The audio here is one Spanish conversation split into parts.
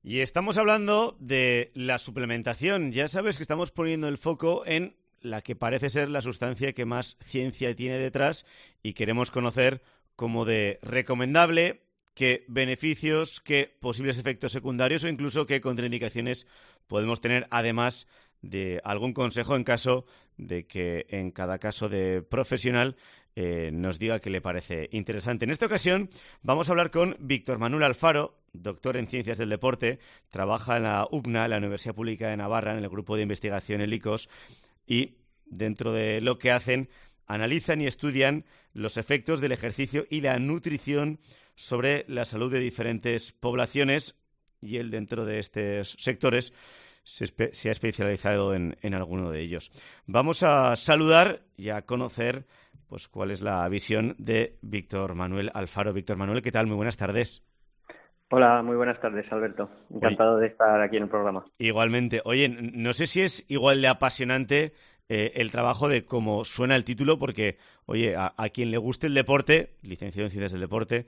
Y estamos hablando de la suplementación. Ya sabes que estamos poniendo el foco en la que parece ser la sustancia que más ciencia tiene detrás y queremos conocer cómo de recomendable, qué beneficios, qué posibles efectos secundarios o incluso qué contraindicaciones podemos tener, además de algún consejo en caso de que en cada caso de profesional nos diga que le parece interesante. En esta ocasión vamos a hablar con Víctor Manuel Alfaro, doctor en Ciencias del Deporte, trabaja en la UPNA, la Universidad Pública de Navarra, en el grupo de investigación el ICOS, y dentro de lo que hacen analizan y estudian los efectos del ejercicio y la nutrición sobre la salud de diferentes poblaciones, y él dentro de estos sectores se ha especializado en alguno de ellos. Vamos a saludar y a conocer pues cuál es la visión de Víctor Manuel Alfaro. Víctor Manuel, ¿qué tal? Muy buenas tardes. Hola, muy buenas tardes, Alberto. Encantado de estar aquí en el programa. Igualmente. Oye, no sé si es igual de apasionante el trabajo de cómo suena el título, porque, oye, a quien le guste el deporte, licenciado en Ciencias del Deporte,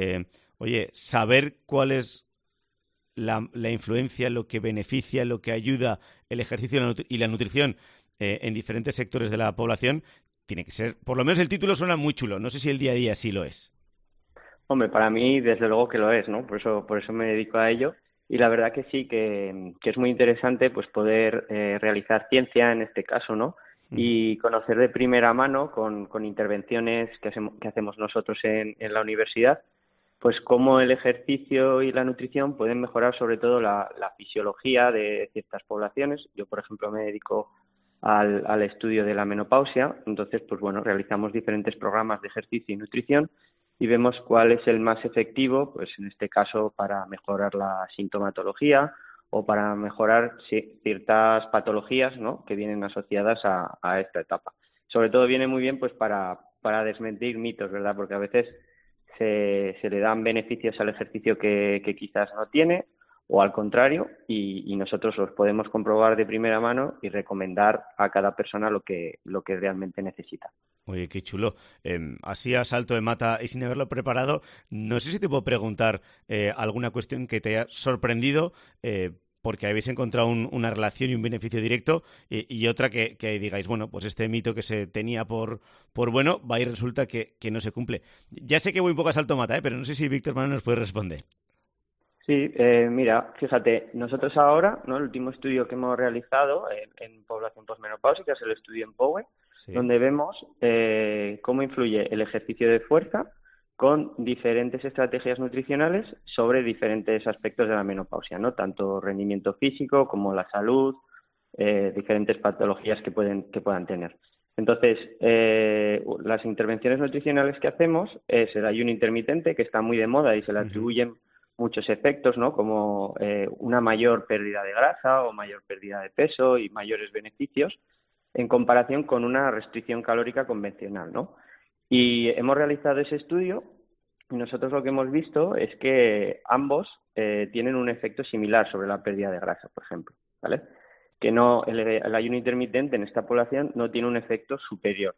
saber cuál es la influencia, lo que beneficia, lo que ayuda el ejercicio y la nutrición en diferentes sectores de la población, tiene que ser, por lo menos el título suena muy chulo. No sé si el día a día sí lo es. Hombre, para mí desde luego que lo es, ¿no? Por eso me dedico a ello. Y la verdad que sí, que es muy interesante pues poder realizar ciencia en este caso, ¿no? Y conocer de primera mano con intervenciones que hacemos nosotros en la universidad, pues cómo el ejercicio y la nutrición pueden mejorar sobre todo la fisiología de ciertas poblaciones. Yo, por ejemplo, me dedico al estudio de la menopausia, entonces, pues bueno, realizamos diferentes programas de ejercicio y nutrición y vemos cuál es el más efectivo, pues en este caso para mejorar la sintomatología o para mejorar ciertas patologías, ¿no?, que vienen asociadas a esta etapa. Sobre todo viene muy bien pues para desmentir mitos, ¿verdad?, porque a veces se le dan beneficios al ejercicio que quizás no tiene, o al contrario, y nosotros los podemos comprobar de primera mano y recomendar a cada persona lo que realmente necesita. Oye, qué chulo. Así a salto de mata y sin haberlo preparado, no sé si te puedo preguntar alguna cuestión que te haya sorprendido, porque habéis encontrado una relación y un beneficio directo, y otra que digáis, bueno, pues este mito que se tenía por bueno, va y resulta que no se cumple. Ya sé que voy un poco a salto de mata, pero no sé si Víctor Manuel nos puede responder. Sí, mira, fíjate, nosotros ahora, ¿no?, el último estudio que hemos realizado en población posmenopáusica es el estudio EMPOWER, sí, donde vemos cómo influye el ejercicio de fuerza con diferentes estrategias nutricionales sobre diferentes aspectos de la menopausia, ¿no?, tanto rendimiento físico como la salud, diferentes patologías que puedan tener. Entonces, las intervenciones nutricionales que hacemos es el ayuno intermitente, que está muy de moda y se le atribuyen muchos efectos, ¿no?, como una mayor pérdida de grasa o mayor pérdida de peso y mayores beneficios en comparación con una restricción calórica convencional, ¿no? Y hemos realizado ese estudio y nosotros lo que hemos visto es que ambos tienen un efecto similar sobre la pérdida de grasa, por ejemplo, ¿vale? Que no, el ayuno intermitente en esta población no tiene un efecto superior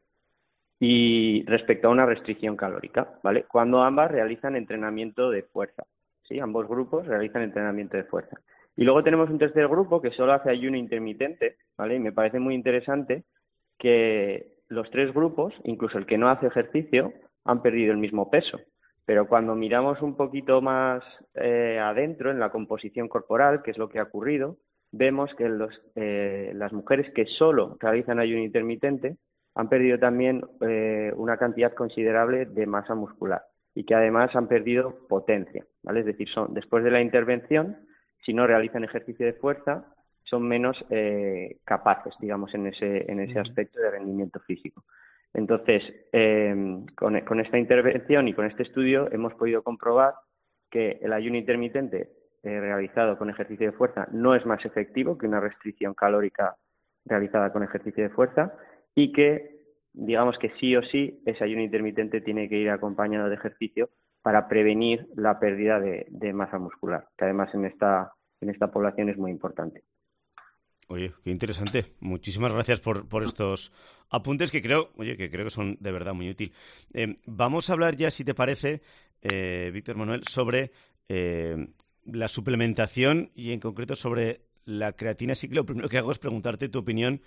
y respecto a una restricción calórica, ¿vale?, cuando ambas realizan entrenamiento de fuerza. Sí, ambos grupos realizan entrenamiento de fuerza. Y luego tenemos un tercer grupo que solo hace ayuno intermitente, ¿vale? Y me parece muy interesante que los tres grupos, incluso el que no hace ejercicio, han perdido el mismo peso. Pero cuando miramos un poquito más adentro en la composición corporal, que es lo que ha ocurrido, vemos que las mujeres que solo realizan ayuno intermitente han perdido también una cantidad considerable de masa muscular y que además han perdido potencia, ¿vale? Es decir, después de la intervención, si no realizan ejercicio de fuerza, son menos capaces, digamos, en ese aspecto de rendimiento físico. Entonces, con esta intervención y con este estudio hemos podido comprobar que el ayuno intermitente realizado con ejercicio de fuerza no es más efectivo que una restricción calórica realizada con ejercicio de fuerza y que, digamos que sí o sí, ese ayuno intermitente tiene que ir acompañado de ejercicio para prevenir la pérdida de masa muscular, que además en esta población es muy importante. Oye, qué interesante. Muchísimas gracias por estos apuntes que creo que son de verdad muy útiles. Vamos a hablar ya, si te parece, Víctor Manuel, sobre la suplementación y en concreto sobre la creatina, sí que lo primero que hago es preguntarte tu opinión.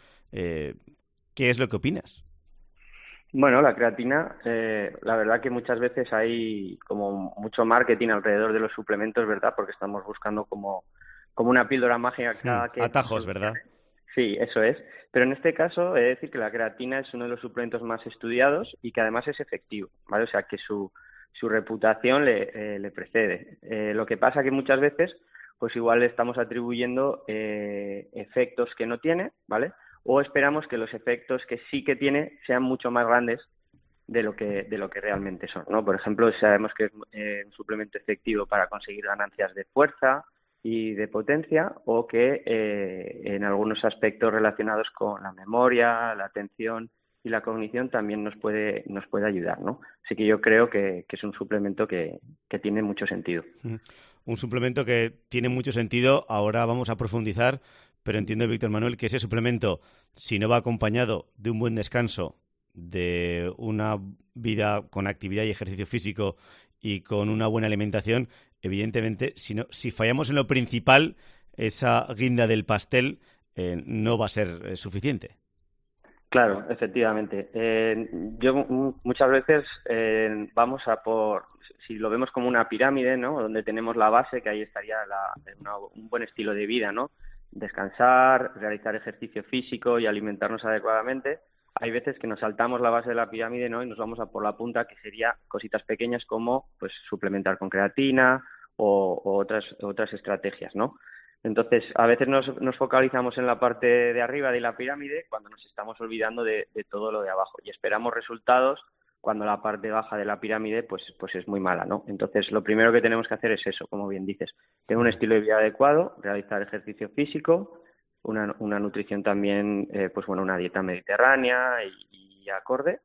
¿Qué es lo que opinas? Bueno, la creatina, la verdad que muchas veces hay como mucho marketing alrededor de los suplementos, ¿verdad? Porque estamos buscando como una píldora mágica que Atajos, ¿verdad? Sí, eso es. Pero en este caso, he de decir que la creatina es uno de los suplementos más estudiados y que además es efectivo, ¿vale? O sea, que su reputación le precede. Lo que pasa que muchas veces, pues igual le estamos atribuyendo efectos que no tiene, ¿vale? O esperamos que los efectos que sí que tiene sean mucho más grandes de lo que realmente son, ¿no? Por ejemplo, sabemos que es un suplemento efectivo para conseguir ganancias de fuerza y de potencia, o que en algunos aspectos relacionados con la memoria, la atención y la cognición también nos puede ayudar, ¿no? Así que yo creo que es un suplemento que tiene mucho sentido. Un suplemento que tiene mucho sentido. Ahora vamos a profundizar, pero entiendo, Víctor Manuel, que ese suplemento, si no va acompañado de un buen descanso, de una vida con actividad y ejercicio físico y con una buena alimentación, evidentemente, si fallamos en lo principal, esa guinda del pastel no va a ser suficiente. Claro, efectivamente. Yo muchas veces vamos si lo vemos como una pirámide, ¿no? Donde tenemos la base, que ahí estaría un buen estilo de vida, ¿no? Descansar, realizar ejercicio físico y alimentarnos adecuadamente. Hay veces que nos saltamos la base de la pirámide, ¿no? Y nos vamos a por la punta, que sería cositas pequeñas como pues suplementar con creatina o otras estrategias, ¿no? Entonces, a veces nos focalizamos en la parte de arriba de la pirámide cuando nos estamos olvidando de todo lo de abajo y esperamos resultados cuando la parte baja de la pirámide pues es muy mala, ¿no? Entonces, lo primero que tenemos que hacer es eso, como bien dices, tener un estilo de vida adecuado, realizar ejercicio físico, una nutrición también, pues bueno, una dieta mediterránea y acorde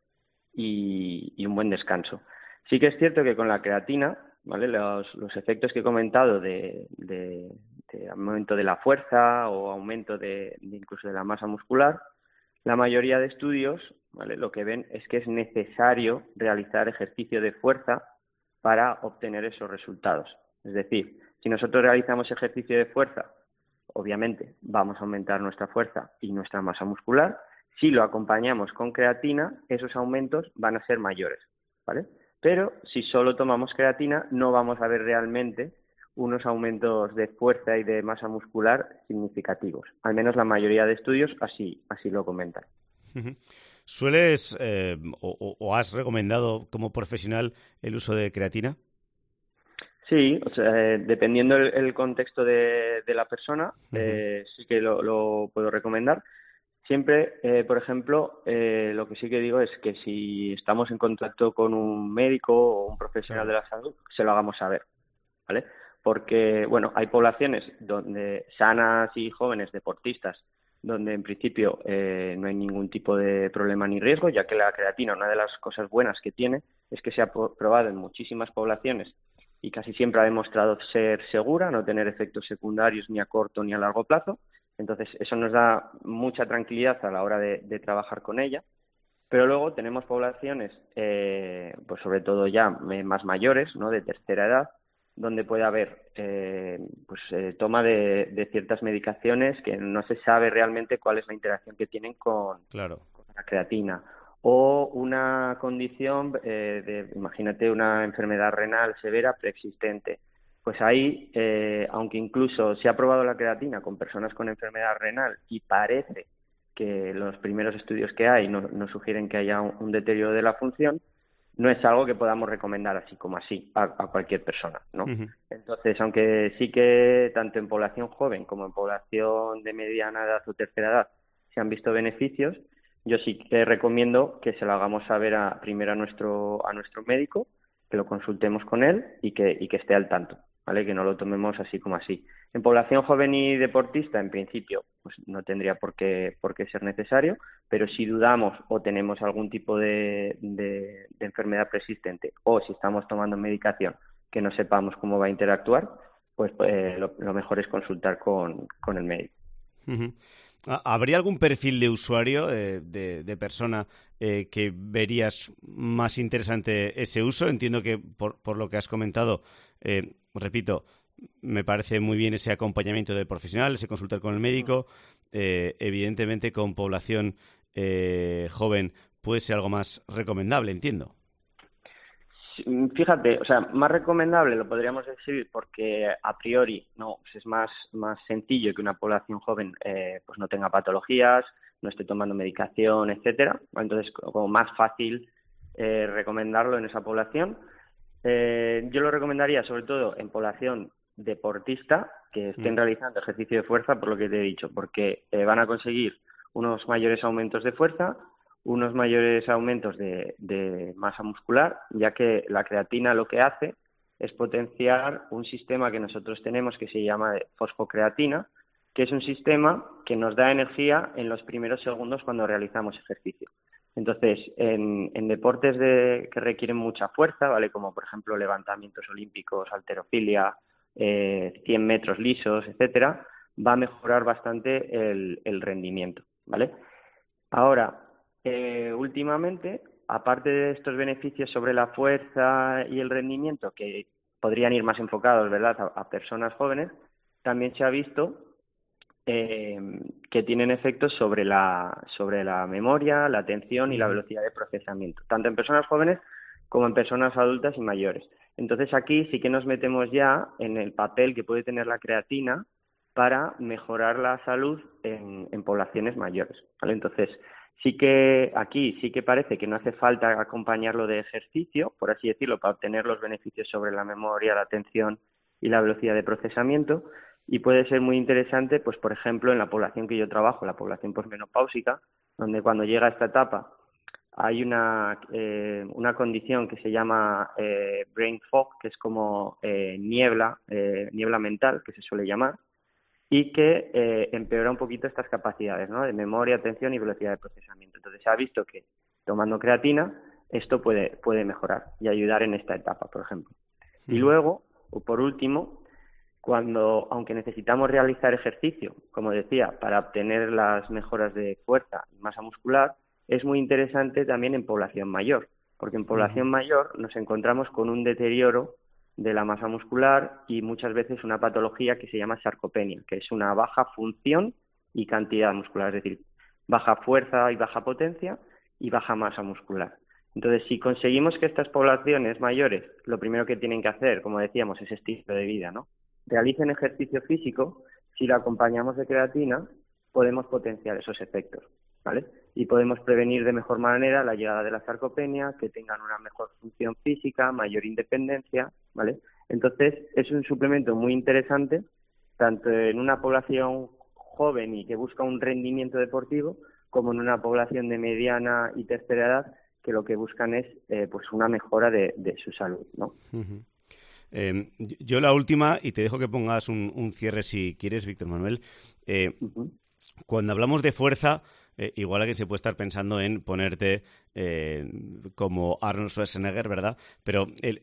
y un buen descanso. Sí que es cierto que con la creatina, ¿vale? Los efectos que he comentado de aumento de la fuerza o aumento incluso de la masa muscular, la mayoría de estudios, ¿vale? Lo que ven es que es necesario realizar ejercicio de fuerza para obtener esos resultados. Es decir, si nosotros realizamos ejercicio de fuerza, obviamente vamos a aumentar nuestra fuerza y nuestra masa muscular. Si lo acompañamos con creatina, esos aumentos van a ser mayores, ¿vale? Pero si solo tomamos creatina, no vamos a ver realmente unos aumentos de fuerza y de masa muscular significativos. Al menos la mayoría de estudios así lo comentan. ¿Sueles o has recomendado como profesional el uso de creatina? Sí, o sea, dependiendo el contexto de la persona, sí que lo puedo recomendar. Siempre, por ejemplo, lo que sí que digo es que si estamos en contacto con un médico o un profesional de la salud, se lo hagamos saber, ¿vale? Porque, bueno, hay poblaciones donde sanas y jóvenes deportistas, donde en principio no hay ningún tipo de problema ni riesgo, ya que la creatina, una de las cosas buenas que tiene, es que se ha probado en muchísimas poblaciones y casi siempre ha demostrado ser segura, no tener efectos secundarios ni a corto ni a largo plazo. Entonces, eso nos da mucha tranquilidad a la hora de trabajar con ella. Pero luego tenemos poblaciones, pues sobre todo ya más mayores, ¿no? De tercera edad, donde puede haber toma de ciertas medicaciones que no se sabe realmente cuál es la interacción que tienen con la creatina. O una condición imagínate una enfermedad renal severa preexistente. Pues ahí, aunque incluso se ha probado la creatina con personas con enfermedad renal y parece que los primeros estudios que hay no sugieren que haya un deterioro de la función, no es algo que podamos recomendar así como así a cualquier persona, ¿no? Entonces, aunque sí que tanto en población joven como en población de mediana edad o tercera edad se han visto beneficios, yo sí que recomiendo que se lo hagamos saber primero a nuestro médico, que lo consultemos con él y que esté al tanto, ¿vale? Que no lo tomemos así como así. En población joven y deportista, en principio, pues no tendría por qué ser necesario, pero si dudamos o tenemos algún tipo de enfermedad persistente o si estamos tomando medicación que no sepamos cómo va a interactuar, pues lo mejor es consultar con el médico. ¿Habría algún perfil de usuario, de persona, que verías más interesante ese uso? Entiendo que por lo que has comentado, repito, me parece muy bien ese acompañamiento del profesional, ese consultar con el médico. Evidentemente, con población joven puede ser algo más recomendable, entiendo. Fíjate, o sea, más recomendable lo podríamos decir porque a priori no es más sencillo que una población joven pues no tenga patologías, no esté tomando medicación, etcétera. Entonces, como más fácil recomendarlo en esa población. Yo lo recomendaría sobre todo en población deportista que estén realizando ejercicio de fuerza, por lo que te he dicho, porque van a conseguir unos mayores aumentos de fuerza, unos mayores aumentos de masa muscular, ya que la creatina lo que hace es potenciar un sistema que nosotros tenemos que se llama fosfocreatina, que es un sistema que nos da energía en los primeros segundos cuando realizamos ejercicio. Entonces, en deportes que requieren mucha fuerza, ¿vale? Como por ejemplo levantamientos olímpicos, halterofilia, 100 metros lisos, etcétera, va a mejorar bastante el rendimiento, ¿vale? Ahora, últimamente, aparte de estos beneficios sobre la fuerza y el rendimiento, que podrían ir más enfocados, ¿verdad?, a personas jóvenes, también se ha visto que tienen efectos sobre la memoria, la atención y la velocidad de procesamiento, tanto en personas jóvenes como en personas adultas y mayores. Entonces aquí sí que nos metemos ya en el papel que puede tener la creatina para mejorar la salud en poblaciones mayores, ¿vale? Entonces, sí que parece que no hace falta acompañarlo de ejercicio, por así decirlo, para obtener los beneficios sobre la memoria, la atención y la velocidad de procesamiento, y puede ser muy interesante, pues por ejemplo, en la población que yo trabajo, la población posmenopáusica, donde cuando llega esta etapa hay una condición que se llama brain fog, que es como niebla mental, que se suele llamar, y que empeora un poquito estas capacidades, ¿no?, de memoria, atención y velocidad de procesamiento. Entonces se ha visto que tomando creatina esto puede mejorar y ayudar en esta etapa, por ejemplo. Y luego, o por último, aunque necesitamos realizar ejercicio, como decía, para obtener las mejoras de fuerza y masa muscular, es muy interesante también en población mayor, porque en población mayor nos encontramos con un deterioro de la masa muscular y muchas veces una patología que se llama sarcopenia, que es una baja función y cantidad muscular, es decir, baja fuerza y baja potencia y baja masa muscular. Entonces, si conseguimos que estas poblaciones mayores, lo primero que tienen que hacer, como decíamos, es estilo de vida, ¿no?, realicen ejercicio físico, si lo acompañamos de creatina, podemos potenciar esos efectos, ¿vale? Y podemos prevenir de mejor manera la llegada de la sarcopenia, que tengan una mejor función física, mayor independencia, ¿vale? Entonces, es un suplemento muy interesante, tanto en una población joven y que busca un rendimiento deportivo, como en una población de mediana y tercera edad, que lo que buscan es pues una mejora de su salud, ¿no? Yo la última, y te dejo que pongas un cierre si quieres, Víctor Manuel. Cuando hablamos de fuerza, igual alguien se puede estar pensando en ponerte como Arnold Schwarzenegger, ¿verdad? Pero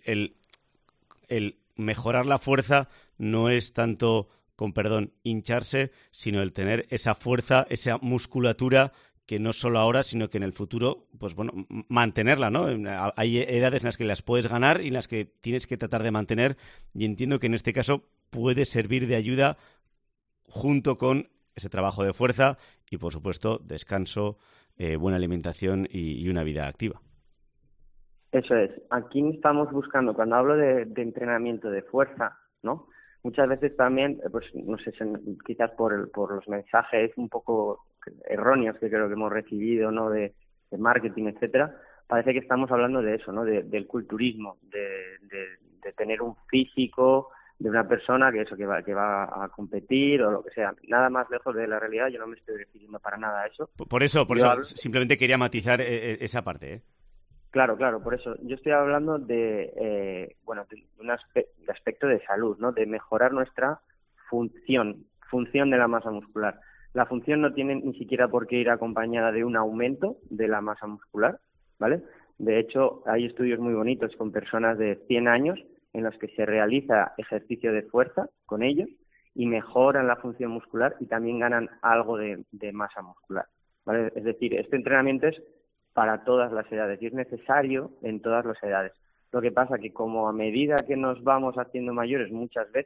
el mejorar la fuerza no es tanto, con perdón, hincharse, sino el tener esa fuerza, esa musculatura que no solo ahora, sino que en el futuro, pues bueno, mantenerla, ¿no? Hay edades en las que las puedes ganar y en las que tienes que tratar de mantener, y entiendo que en este caso puede servir de ayuda junto con ese trabajo de fuerza y, por supuesto, descanso, buena alimentación y una vida activa. Eso es. Aquí estamos buscando, cuando hablo de entrenamiento de fuerza, ¿no?, muchas veces también, pues no sé, quizás por los mensajes un poco erróneos que creo que hemos recibido, ¿no?, de marketing, etcétera, parece que estamos hablando de eso, ¿no?, del culturismo, de tener un físico de una persona que va a competir o lo que sea. Nada más lejos de la realidad. Yo no me estoy refiriendo para nada a eso. Por eso simplemente quería matizar esa parte, ¿eh? Claro, por eso. Yo estoy hablando de un aspecto de salud, ¿no?, de mejorar nuestra función de la masa muscular. La función no tiene ni siquiera por qué ir acompañada de un aumento de la masa muscular, ¿vale? De hecho, hay estudios muy bonitos con personas de 100 años en los que se realiza ejercicio de fuerza con ellos y mejoran la función muscular y también ganan algo de masa muscular, ¿vale? Es decir, este entrenamiento es para todas las edades y es necesario en todas las edades. Lo que pasa que como a medida que nos vamos haciendo mayores muchas veces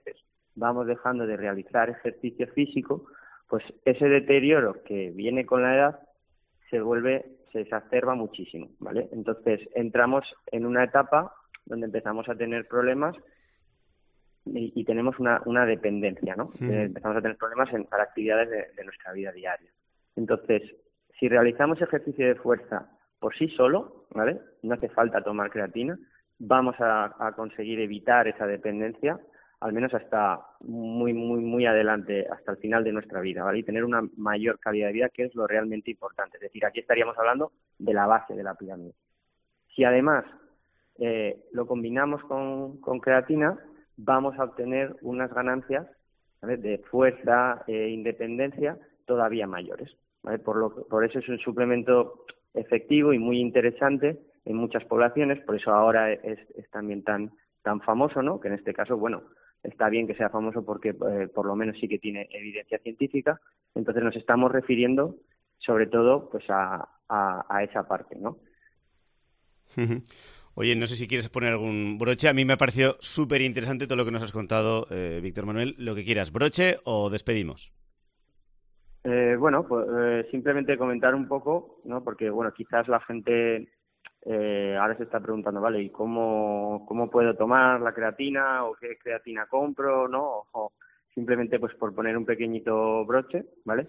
vamos dejando de realizar ejercicio físico, pues ese deterioro que viene con la edad se exacerba muchísimo, ¿vale? Entonces entramos en una etapa donde empezamos a tener problemas y tenemos una dependencia, ¿no? Empezamos a tener problemas para actividades de nuestra vida diaria. Entonces, si realizamos ejercicio de fuerza por sí solo, ¿vale? No hace falta tomar creatina, vamos a conseguir evitar esa dependencia, al menos hasta muy adelante, hasta el final de nuestra vida, ¿vale? Y tener una mayor calidad de vida, que es lo realmente importante. Es decir, aquí estaríamos hablando de la base de la pirámide. Si además lo combinamos con creatina, vamos a obtener unas ganancias, ¿vale?, de fuerza e independencia todavía mayores, ¿vale? Por eso es un suplemento efectivo y muy interesante en muchas poblaciones, por eso ahora es también tan famoso, ¿no? Que en este caso, bueno, está bien que sea famoso porque por lo menos sí que tiene evidencia científica. Entonces nos estamos refiriendo sobre todo pues a esa parte, ¿no? Oye, no sé si quieres poner algún broche. A mí me ha parecido súper interesante todo lo que nos has contado, Víctor Manuel. Lo que quieras, broche o despedimos. Bueno, pues simplemente comentar un poco, ¿no? Porque, bueno, quizás la gente ahora se está preguntando, ¿vale? ¿Y cómo puedo tomar la creatina o qué creatina compro, ¿no? O simplemente, pues, por poner un pequeñito broche, ¿vale?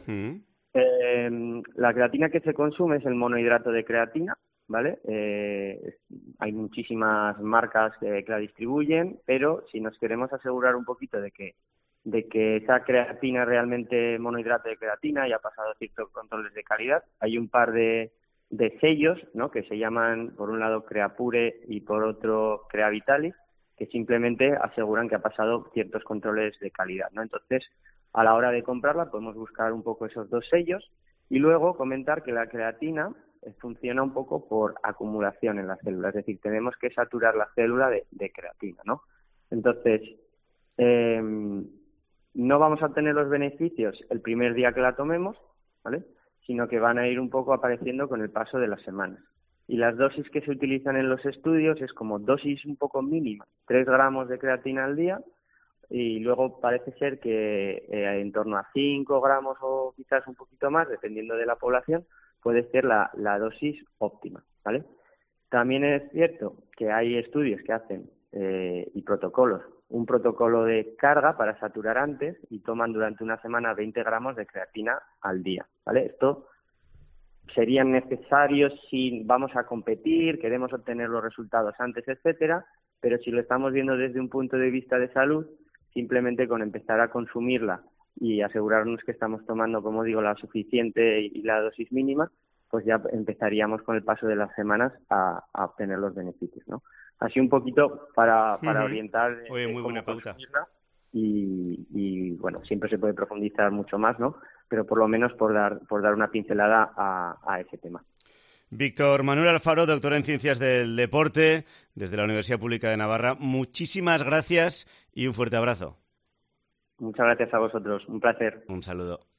La creatina que se consume es el monohidrato de creatina, ¿vale? Hay muchísimas marcas que la distribuyen, pero si nos queremos asegurar un poquito de que esa creatina realmente monohidrato de creatina y ha pasado ciertos controles de calidad, hay un par de sellos, ¿no?, que se llaman, por un lado, Creapure y por otro Creavitalis, que simplemente aseguran que ha pasado ciertos controles de calidad, ¿no? Entonces, a la hora de comprarla podemos buscar un poco esos dos sellos y luego comentar que la creatina funciona un poco por acumulación en la célula, es decir, tenemos que saturar la célula de creatina, ¿no? Entonces, no vamos a obtener los beneficios el primer día que la tomemos, ¿vale?, sino que van a ir un poco apareciendo con el paso de las semanas. Y las dosis que se utilizan en los estudios es como dosis un poco mínima, 3 gramos de creatina al día, y luego parece ser que en torno a 5 gramos o quizás un poquito más, dependiendo de la población, puede ser la dosis óptima, ¿vale? También es cierto que hay estudios que hacen y protocolos, un protocolo de carga para saturar antes y toman durante una semana 20 gramos de creatina al día, ¿vale? Esto sería necesario si vamos a competir, queremos obtener los resultados antes, etcétera, pero si lo estamos viendo desde un punto de vista de salud, simplemente con empezar a consumirla y asegurarnos que estamos tomando, como digo, la suficiente y la dosis mínima, pues ya empezaríamos con el paso de las semanas a obtener los beneficios, ¿no? Así un poquito para orientar muy buena pauta. Y bueno, siempre se puede profundizar mucho más, ¿no? Pero por lo menos por dar una pincelada a ese tema. Víctor Manuel Alfaro, doctor en Ciencias del Deporte desde la Universidad Pública de Navarra. Muchísimas gracias y un fuerte abrazo. Muchas gracias a vosotros. Un placer. Un saludo.